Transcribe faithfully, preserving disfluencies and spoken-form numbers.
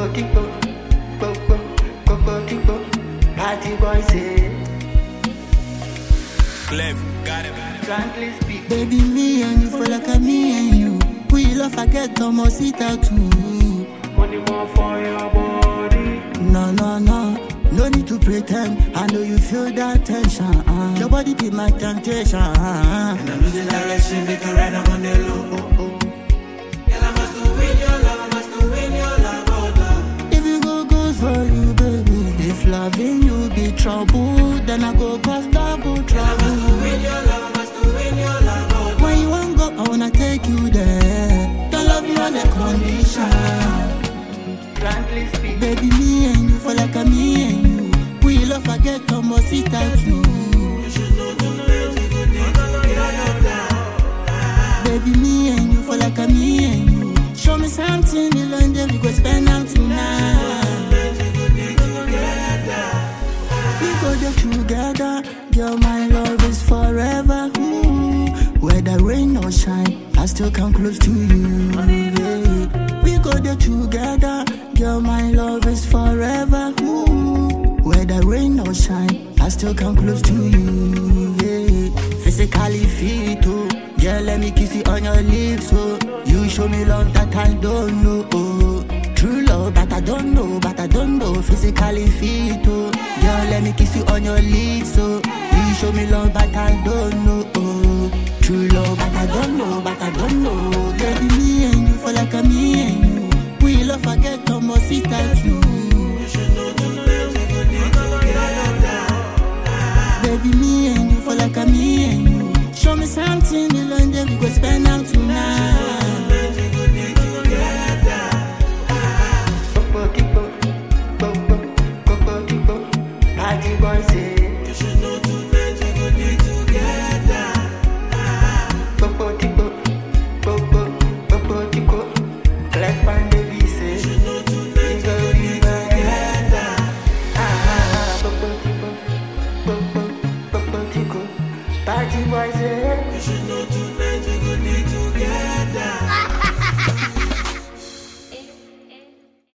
Party boy say Clef, got it. frankly speak. Baby, me and you feel like a me and you. We love forget Thomas it out too. Money more for your body. No, no, no. No need to pretend. I know you feel that tension. Uh. Your body be my temptation. Uh. And I'm losing direction, make a ride, I'm on the low. Oh, oh. Girl, I must to win your love, I must to win your love, oh, love. If you go good for you, baby. If loving you be trouble, then I go cause double trouble. Girl, I must to win your love, I must to win your love, oh, love. When you want go, I wanna take you there. Don't love you on a condition. Frankly speak. Baby, me and you for like a me and you. We love forget Thomas it out too. You should know tonight, we go need to get down. Baby, me and you for like a me and you. Show me something, the London we go spend out tonight. We go there together, girl, my love is forever. Ooh. Whether rain or shine, I still come close to you. Yeah. We go there together, girl, my love is forever. Ooh. Whether rain or shine, I still come close to you. Yeah. Physically fit, oh. Girl, let me kiss you on your lips, oh. You show me love that I don't know, oh. True love that I don't know, but I don't know. Physically fit, oh. Girl, let me kiss you on your lips, oh. You show me love, but I don't know, oh. True love, but I don't know, but I don't know. Baby, me and you for like a me and you. We love forget Thomas it out you. You should know tonight, we go need to get down. Baby, me and you for like a me and you. Show me something, the London we go spend out tonight. Party boy say You should know tonight, we go need to get down. Popotico, popo, popotico. Clef and baby say You should know tonight, we go need to get down. ah, popotico, popo, popotico. Party boy say You should know tonight.